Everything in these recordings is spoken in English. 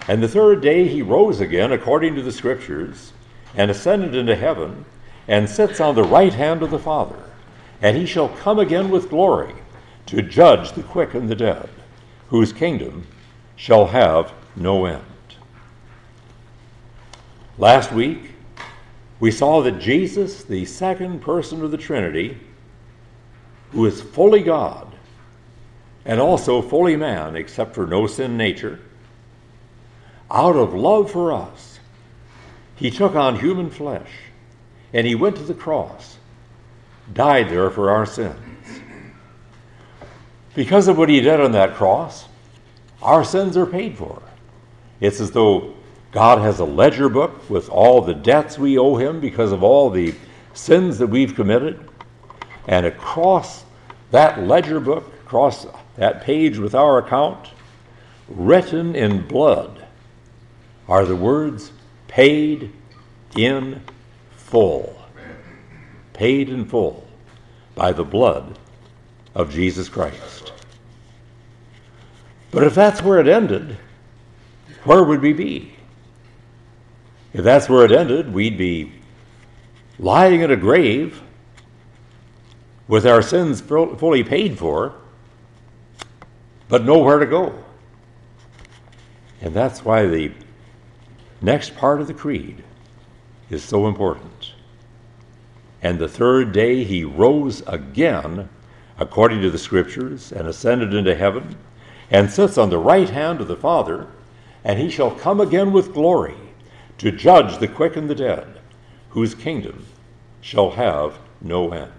And the third day he rose again according to the Scriptures, and ascended into heaven, and sits on the right hand of the Father. And he shall come again with glory to judge the quick and the dead, whose kingdom shall have no end. Last week, we saw that Jesus, the second person of the Trinity, who is fully God and also fully man, except for no sin nature, out of love for us, he took on human flesh, and he went to the cross, died there for our sins. Because of what he did on that cross, our sins are paid for. It's as though God has a ledger book with all the debts we owe him because of all the sins that we've committed. And across that ledger book, across that page with our account, written in blood, are the words, paid in full. Paid in full by the blood of Jesus Christ. But if that's where it ended, where would we be? If that's where it ended, we'd be lying in a grave with our sins fully paid for, but nowhere to go. And that's why the next part of the creed is so important. And the third day he rose again, according to the Scriptures, and ascended into heaven, and sits on the right hand of the Father, and he shall come again with glory to judge the quick and the dead, whose kingdom shall have no end.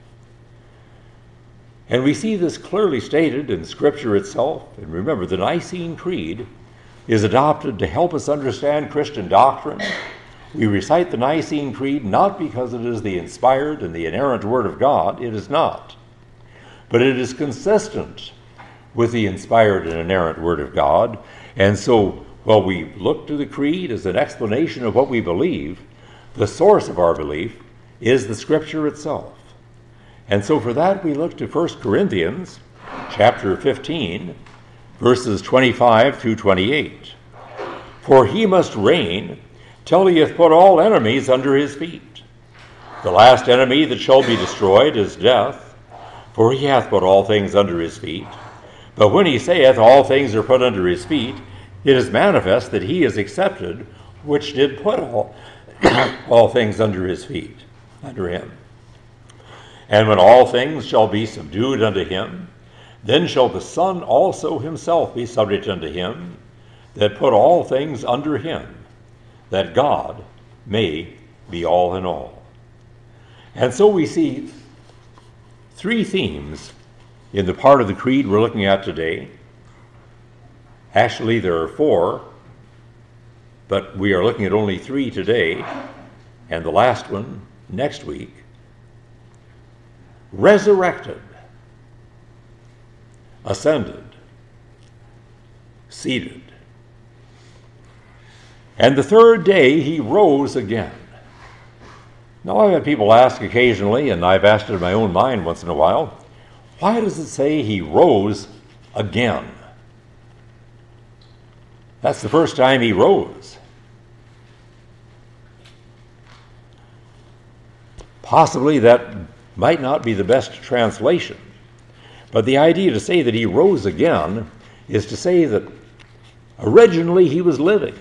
And we see this clearly stated in Scripture itself. And remember, the Nicene Creed is adopted to help us understand Christian doctrine. We recite the Nicene Creed not because it is the inspired and the inerrant Word of God. It is not. But it is consistent with the inspired and inerrant Word of God. And so, while we look to the Creed as an explanation of what we believe, the source of our belief is the Scripture itself. And so for that we look to 1 Corinthians chapter 15, verses 25 through 28. For he must reign till he hath put all enemies under his feet. The last enemy that shall be destroyed is death, for he hath put all things under his feet. But when he saith all things are put under his feet, it is manifest that he is accepted, which did put all things under his feet, under him. And when all things shall be subdued unto him, then shall the Son also himself be subject unto him, that put all things under him, that God may be all in all. And so we see three themes in the part of the creed we're looking at today. Actually, there are four, but we are looking at only three today, and the last one next week. Resurrected, ascended, seated. And the third day he rose again. Now, I've had people ask occasionally, and I've asked it in my own mind once in a while, why does it say he rose again? That's the first time he rose. Possibly that might not be the best translation, but the idea to say that he rose again is to say that originally he was living.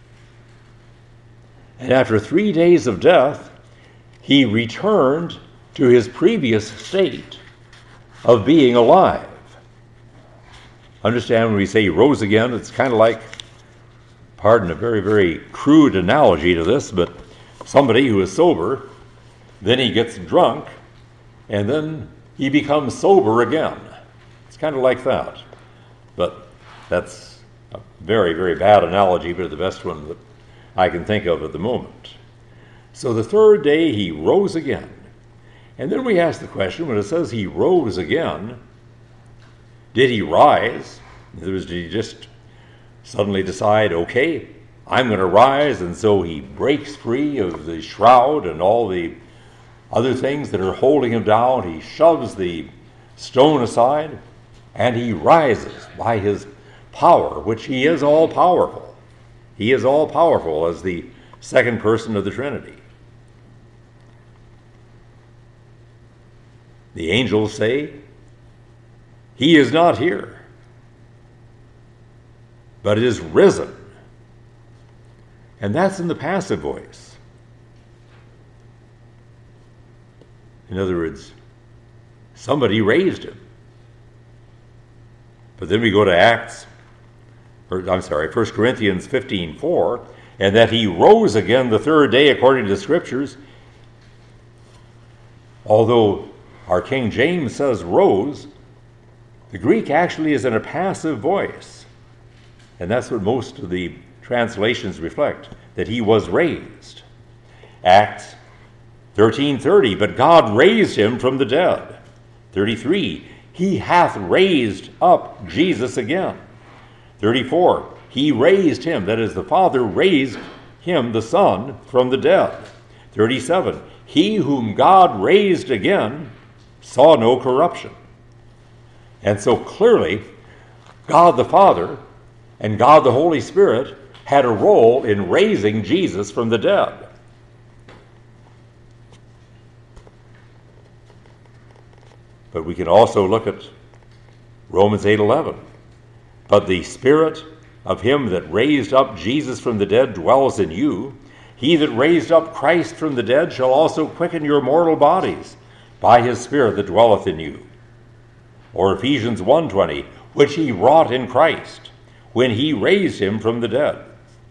And after 3 days of death, he returned to his previous state of being alive. Understand, when we say he rose again, it's kind of like, pardon a very, very crude analogy to this, but somebody who is sober, then he gets drunk, and then he becomes sober again. It's kind of like that. But that's a very, very bad analogy, but the best one that I can think of at the moment. So the third day he rose again. And then we ask the question, when it says he rose again, did he rise? In other words, did he just suddenly decide, okay, I'm going to rise, and so he breaks free of the shroud and all the other things that are holding him down. He shoves the stone aside, and he rises by his power, which he is all-powerful. He is all-powerful as the second person of the Trinity. The angels say, he is not here, but is risen. And that's in the passive voice. In other words, somebody raised him. But then we go to 1 Corinthians 15:4, and that he rose again the third day according to the Scriptures. Although our King James says rose, the Greek actually is in a passive voice. And that's what most of the translations reflect, that he was raised. Acts 13:30, but God raised him from the dead. 33, he hath raised up Jesus again. 34, he raised him, that is, the Father raised him, the Son, from the dead. 37, he whom God raised again saw no corruption. And so clearly, God the Father and God the Holy Spirit had a role in raising Jesus from the dead. But we can also look at Romans 8:11. But the Spirit of him that raised up Jesus from the dead dwells in you. He that raised up Christ from the dead shall also quicken your mortal bodies by his Spirit that dwelleth in you. Or Ephesians 1:20, which he wrought in Christ, when he raised him from the dead.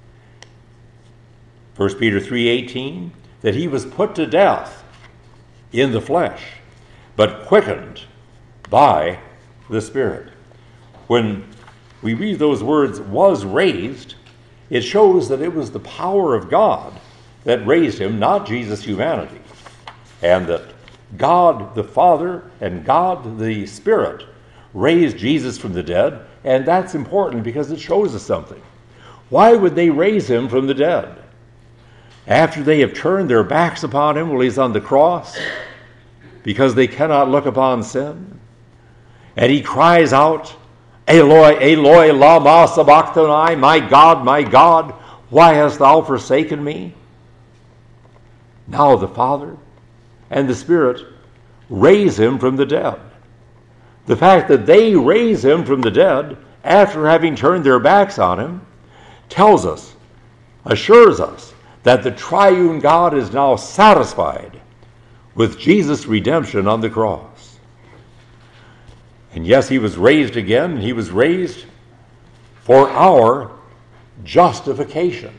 1 Peter 3:18, that he was put to death in the flesh, but quickened by the Spirit. When we read those words, was raised, it shows that it was the power of God that raised him, not Jesus' humanity. And that God the Father and God the Spirit raised Jesus from the dead, and that's important because it shows us something. Why would they raise him from the dead? After they have turned their backs upon him while he's on the cross, because they cannot look upon sin. And he cries out, Eloi, Eloi, lama sabachthani, my God, why hast thou forsaken me? Now the Father and the Spirit raise him from the dead. The fact that they raise him from the dead after having turned their backs on him tells us, assures us, that the triune God is now satisfied with Jesus' redemption on the cross. And yes, he was raised again, and he was raised for our justification.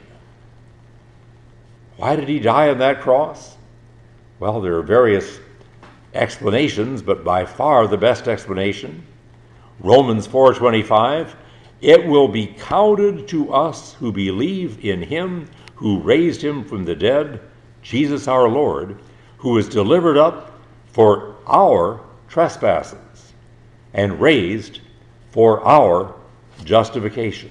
Why did he die on that cross? Well, there are various explanations, but by far the best explanation, Romans 4:25, it will be counted to us who believe in him who raised him from the dead, Jesus our Lord, who was delivered up for our trespasses and raised for our justification.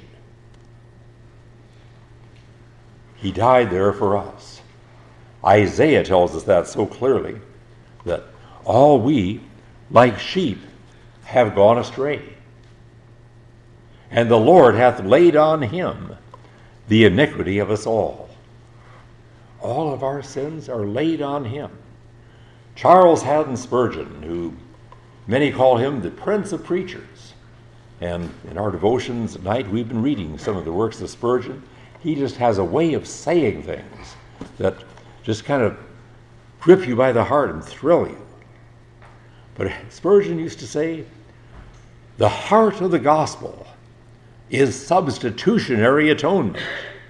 He died there for us. Isaiah tells us that so clearly, that all we, like sheep, have gone astray. And the Lord hath laid on him the iniquity of us all. All of our sins are laid on him. Charles Haddon Spurgeon, who many call him the Prince of Preachers, and in our devotions at night we've been reading some of the works of Spurgeon. He just has a way of saying things that just kind of grip you by the heart and thrill you. But Spurgeon used to say, the heart of the gospel is substitutionary atonement.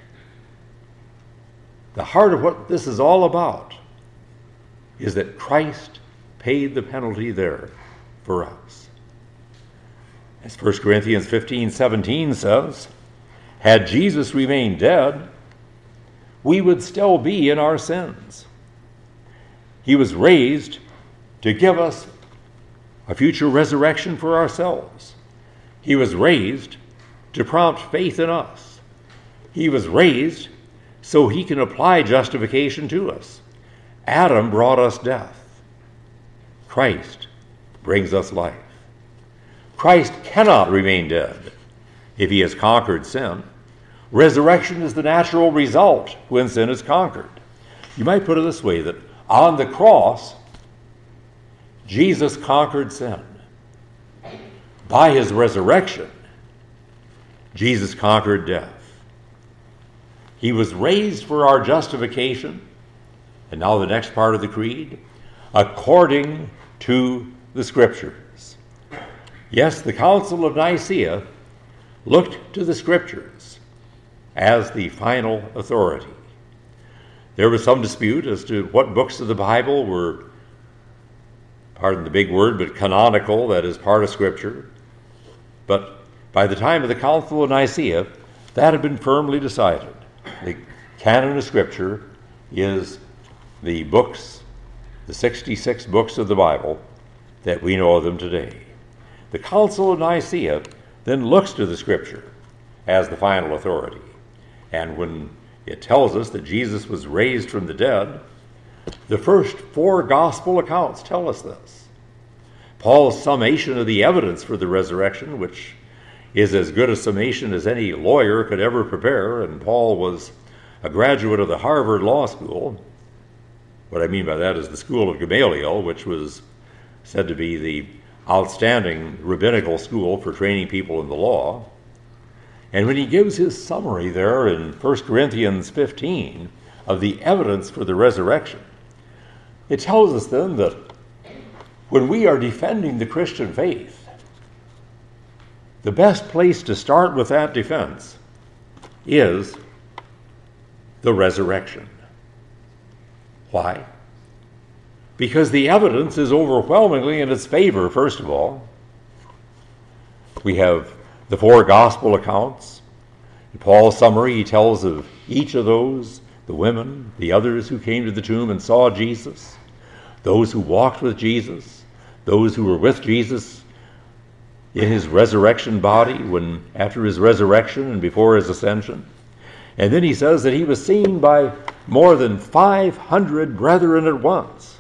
The heart of what this is all about is that Christ paid the penalty there for us. As 1 Corinthians 15:17 says, had Jesus remained dead, we would still be in our sins. He was raised to give us a future resurrection for ourselves. He was raised to prompt faith in us. He was raised so he can apply justification to us. Adam brought us death. Christ brings us life. Christ cannot remain dead if he has conquered sin. Resurrection is the natural result when sin is conquered. You might put it this way, that on the cross, Jesus conquered sin. By his resurrection, Jesus conquered death. He was raised for our justification, and now the next part of the creed, according to the Scriptures. Yes, the Council of Nicaea looked to the Scriptures as the final authority. There was some dispute as to what books of the Bible were, pardon the big word, but canonical, that is part of Scripture. But by the time of the Council of Nicaea, that had been firmly decided. The canon of Scripture is the books, the 66 books of the Bible that we know of them today. The Council of Nicaea then looks to the Scripture as the final authority. And when it tells us that Jesus was raised from the dead, the first 4 gospel accounts tell us this. Paul's summation of the evidence for the resurrection, which is as good a summation as any lawyer could ever prepare, and Paul was a graduate of the Harvard Law School. What I mean by that is the school of Gamaliel, which was said to be the outstanding rabbinical school for training people in the law. And when he gives his summary there in 1 Corinthians 15 of the evidence for the resurrection, it tells us then that when we are defending the Christian faith, the best place to start with that defense is the resurrection. Why? Because the evidence is overwhelmingly in its favor, first of all. We have the 4 gospel accounts. In Paul's summary, he tells of each of those, the women, the others who came to the tomb and saw Jesus, those who walked with Jesus, those who were with Jesus in his resurrection body, when after his resurrection and before his ascension. And then he says that he was seen by more than 500 brethren at once.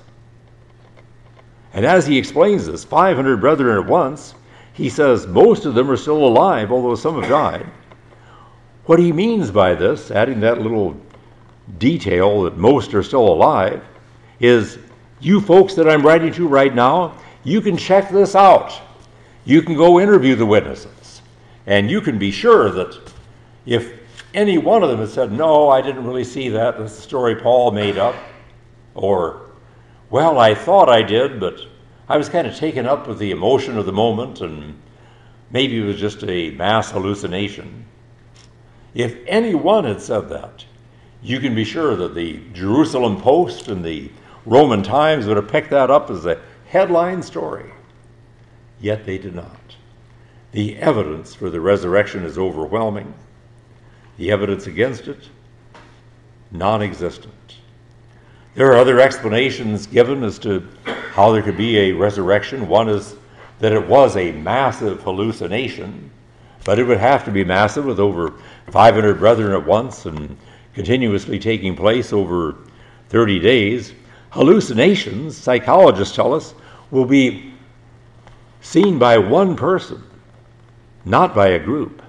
And as he explains this, 500 brethren at once, he says most of them are still alive, although some have died. What he means by this, adding that little detail that most are still alive, is you folks that I'm writing to right now, you can check this out. You can go interview the witnesses. And you can be sure that if any one of them had said, no, I didn't really see that, that's the story Paul made up, or, well, I thought I did, but I was kind of taken up with the emotion of the moment, and maybe it was just a mass hallucination. If anyone had said that, you can be sure that the Jerusalem Post and the Roman Times would have picked that up as a headline story. Yet they did not. The evidence for the resurrection is overwhelming. The evidence against it, non-existent. There are other explanations given as to how there could be a resurrection. One is that it was a massive hallucination, but it would have to be massive with over 500 brethren at once and continuously taking place over 30 days. Hallucinations, psychologists tell us, will be seen by one person, not by a group.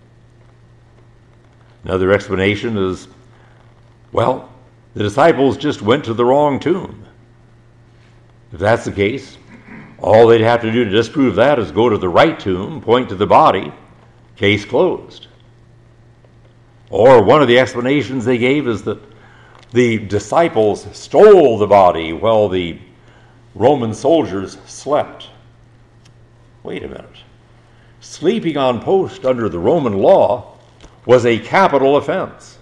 Another explanation is, well, the disciples just went to the wrong tomb. If that's the case, all they'd have to do to disprove that is go to the right tomb, point to the body, case closed. Or one of the explanations they gave is that the disciples stole the body while the Roman soldiers slept. Wait a minute. Sleeping on post under the Roman law was a capital offense.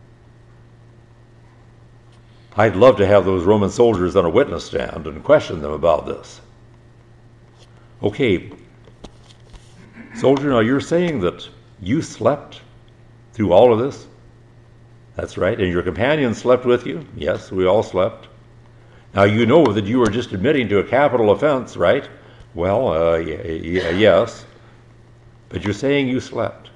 I'd love to have those Roman soldiers on a witness stand and question them about this. Okay, soldier, now you're saying that you slept through all of this? That's right. And your companions slept with you? Yes, we all slept. Now you know that you were just admitting to a capital offense, right? Well, yes. But you're saying you slept.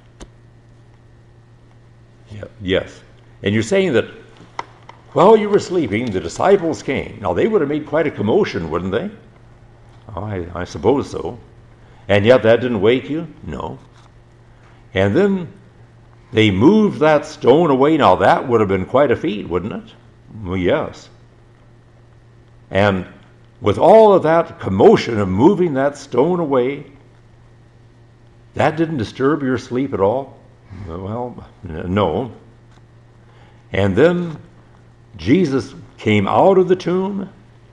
Yeah, yes. And you're saying that while you were sleeping, the disciples came. Now they would have made quite a commotion, wouldn't they? Oh, I suppose so. And yet that didn't wake you? No. And then They moved that stone away. Now that would have been quite a feat, wouldn't it? Well, yes. And with all of that commotion of moving that stone away, that didn't disturb your sleep at all? Well, no. And then Jesus came out of the tomb.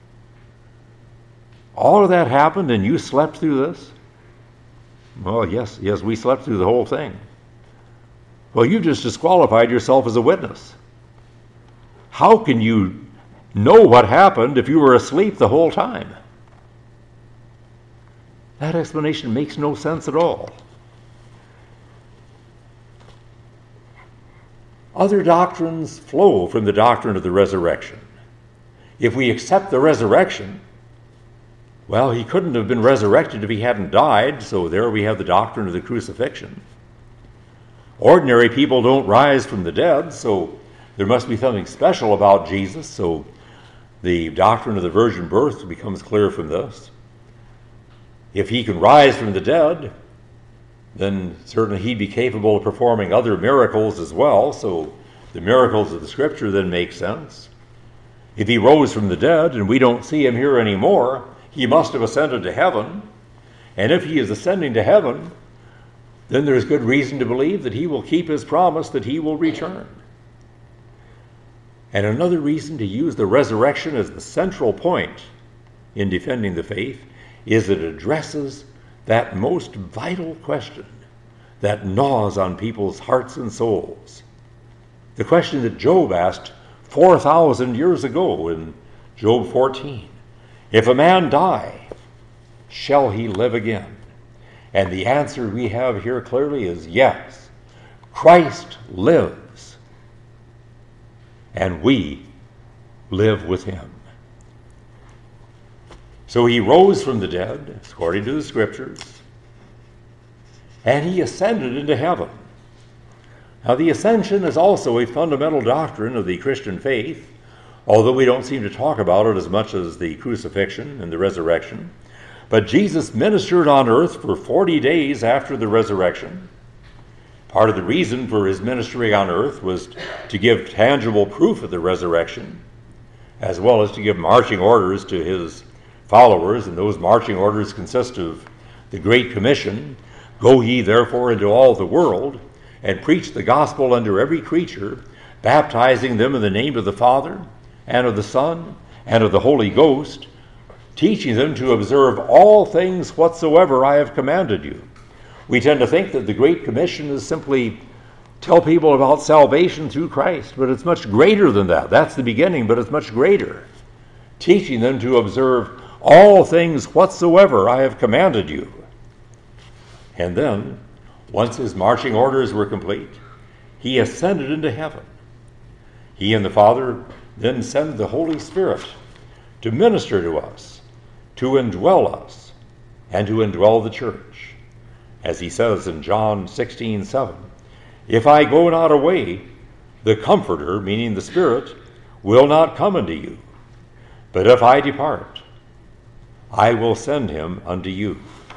All of that happened and you slept through this? Well, yes, we slept through the whole thing. Well, you've just disqualified yourself as a witness. How can you know what happened if you were asleep the whole time? That explanation makes no sense at all. Other doctrines flow from the doctrine of the resurrection. If we accept the resurrection, well, he couldn't have been resurrected if he hadn't died, so there we have the doctrine of the crucifixion. Ordinary people don't rise from the dead, so there must be something special about Jesus, so the doctrine of the virgin birth becomes clear from this. If he can rise from the dead, then certainly he'd be capable of performing other miracles as well, so the miracles of the Scripture then make sense. If he rose from the dead and we don't see him here anymore, he must have ascended to heaven, and if he is ascending to heaven, then there's good reason to believe that he will keep his promise that he will return. And another reason to use the resurrection as the central point in defending the faith is it addresses that most vital question that gnaws on people's hearts and souls. The question that Job asked 4,000 years ago in Job 14. If a man die, shall he live again? And the answer we have here clearly is yes. Christ lives, and we live with him. So he rose from the dead, according to the Scriptures, and he ascended into heaven. Now, the ascension is also a fundamental doctrine of the Christian faith, although we don't seem to talk about it as much as the crucifixion and the resurrection. But Jesus ministered on earth for 40 days after the resurrection. Part of the reason for his ministry on earth was to give tangible proof of the resurrection, as well as to give marching orders to his followers, and those marching orders consist of the Great Commission, "Go ye therefore into all the world, and preach the gospel unto every creature, baptizing them in the name of the Father, and of the Son, and of the Holy Ghost, teaching them to observe all things whatsoever I have commanded you." We tend to think that the Great Commission is simply tell people about salvation through Christ, but it's much greater than that. That's the beginning, but it's much greater. Teaching them to observe all things whatsoever I have commanded you. And then, once his marching orders were complete, he ascended into heaven. He and the Father then send the Holy Spirit to minister to us, to indwell us, and to indwell the church. As he says in John 16:7, "If I go not away, the Comforter," meaning the Spirit, "will not come unto you. But if I depart, I will send him unto you."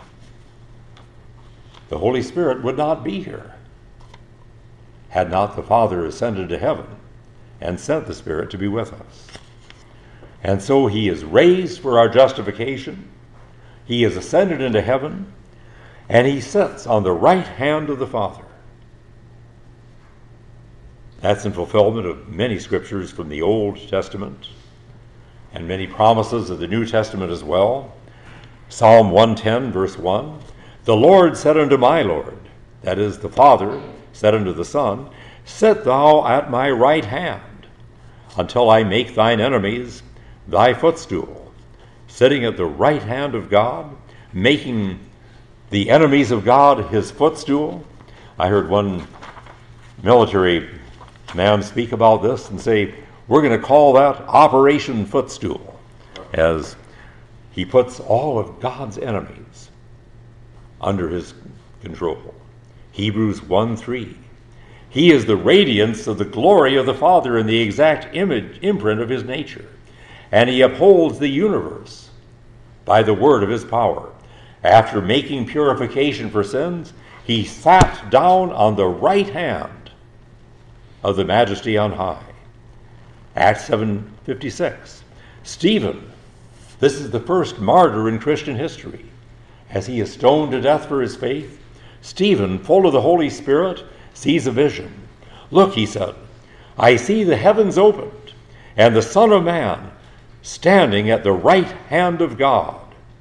The Holy Spirit would not be here had not the Father ascended to heaven and sent the Spirit to be with us. And so he is raised for our justification. He is ascended into heaven, and he sits on the right hand of the Father. That's in fulfillment of many scriptures from the Old Testament and many promises of the New Testament as well. Psalm 110, verse 1, "The Lord said unto my Lord," that is, the Father said unto the Son, "Sit thou at my right hand, until I make thine enemies thy footstool." Sitting at the right hand of God, making the enemies of God his footstool. I heard one military man speak about this and say, we're going to call that Operation Footstool, as he puts all of God's enemies under his control. Hebrews 1:3. He is the radiance of the glory of the Father and the exact imprint of his nature, and he upholds the universe by the word of his power. After making purification for sins, he sat down on the right hand of the Majesty on high. Acts 7:56. Stephen, this is the first martyr in Christian history. As he is stoned to death for his faith, Stephen, full of the Holy Spirit, sees a vision. Look, he said, I see the heavens opened, and the Son of Man standing at the right hand of God.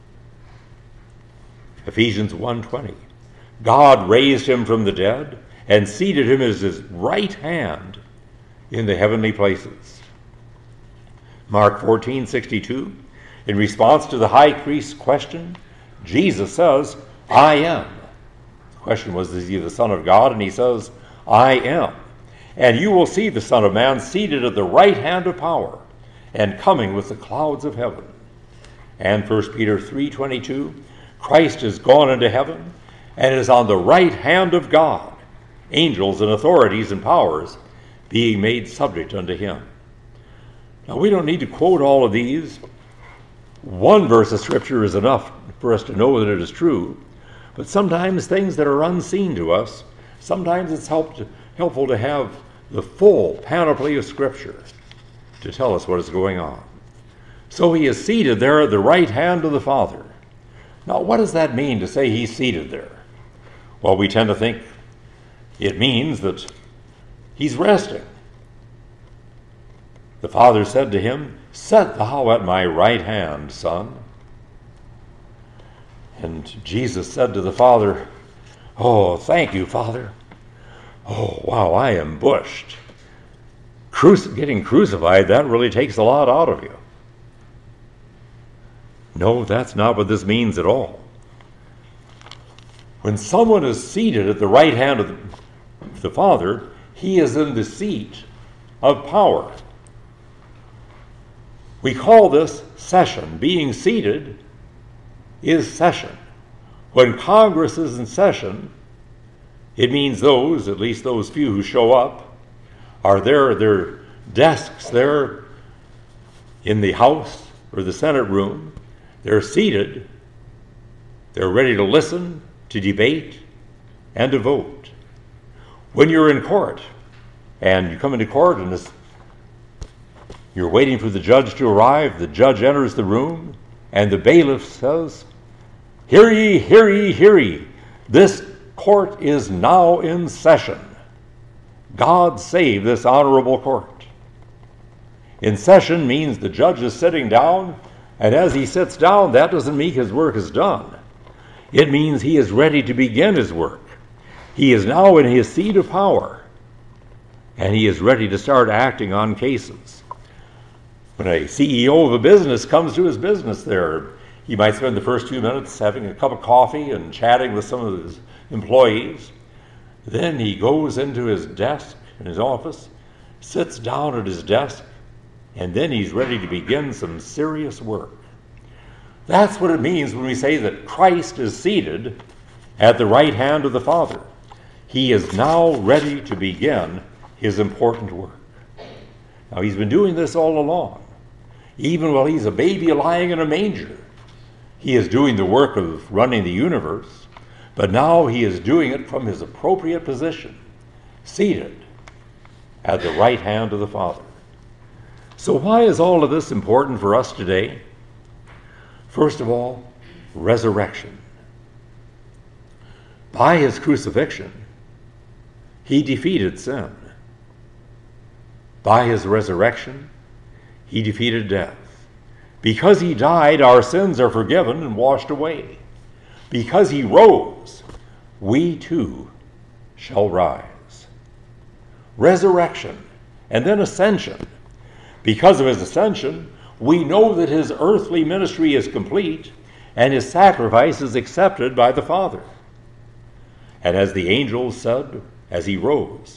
Ephesians 1:20. God raised him from the dead and seated him at his right hand in the heavenly places. Mark 14:62. In response to the high priest's question, Jesus says, I am. The question was, is he the Son of God? And he says, I am. And you will see the Son of Man seated at the right hand of power and coming with the clouds of heaven. And 1 Peter 3:22, Christ is gone into heaven and is on the right hand of God, angels and authorities and powers being made subject unto him. Now, we don't need to quote all of these. One verse of Scripture is enough for us to know that it is true, but sometimes things that are unseen to us, sometimes it's helpful to have the full panoply of Scripture to tell us what is going on. So he is seated there at the right hand of the Father. Now, what does that mean to say he's seated there? Well, we tend to think it means that he's resting. The Father said to him, Set thou at my right hand, Son. And Jesus said to the Father, Oh, thank you, Father. Oh, wow, I am bushed. Getting crucified, that really takes a lot out of you. No, that's not what this means at all. When someone is seated at the right hand of the Father, he is in the seat of power. We call this session. Being seated is session. When Congress is in session, it means those, at least those few who show up, are there at their desks there in the House or the Senate room. They're seated. They're ready to listen, to debate, and to vote. When you're in court, and you come into court and you're waiting for the judge to arrive, the judge enters the room, and the bailiff says, Hear ye, hear ye, hear ye. This court is now in session. God save this honorable court. In session means the judge is sitting down, and as he sits down, that doesn't mean his work is done. It means he is ready to begin his work. He is now in his seat of power, and he is ready to start acting on cases. When a CEO of a business comes to his business there, he might spend the first 2 minutes having a cup of coffee and chatting with some of his employees. Then he goes into his desk in his office, sits down at his desk, and then he's ready to begin some serious work. That's what it means when we say that Christ is seated at the right hand of the Father. He is now ready to begin his important work. Now, he's been doing this all along. Even while he's a baby lying in a manger, he is doing the work of running the universe, but now he is doing it from his appropriate position, seated at the right hand of the Father. So why is all of this important for us today? First of all, resurrection. By his crucifixion, he defeated sin. By his resurrection, he defeated death. Because he died, our sins are forgiven and washed away. Because he rose, we too shall rise. Resurrection, and then ascension. Because of his ascension, we know that his earthly ministry is complete and his sacrifice is accepted by the Father. And as the angels said as he rose,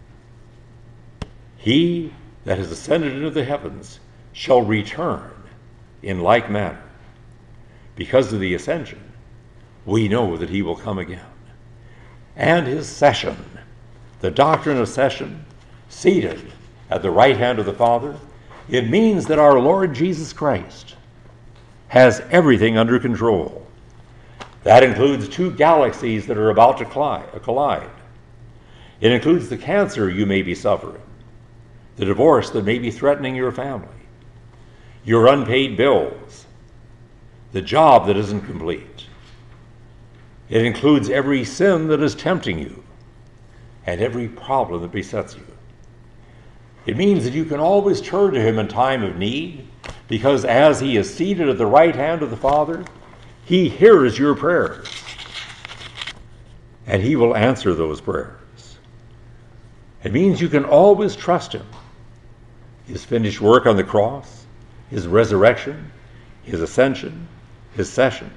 he that has ascended into the heavens shall return in like manner. Because of the ascension, we know that he will come again. And his session, the doctrine of session, seated at the right hand of the Father, it means that our Lord Jesus Christ has everything under control. That includes 2 galaxies that are about to collide. It includes the cancer you may be suffering, the divorce that may be threatening your family, your unpaid bills, the job that isn't complete. It includes every sin that is tempting you and every problem that besets you. It means that you can always turn to him in time of need, because as he is seated at the right hand of the Father, he hears your prayers, and he will answer those prayers. It means you can always trust him. His finished work on the cross, his resurrection, his ascension, his session,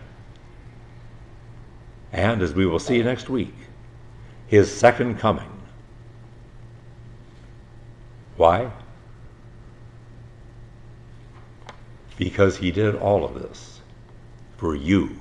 and, as we will see next week, his second coming. Why? Because he did all of this for you.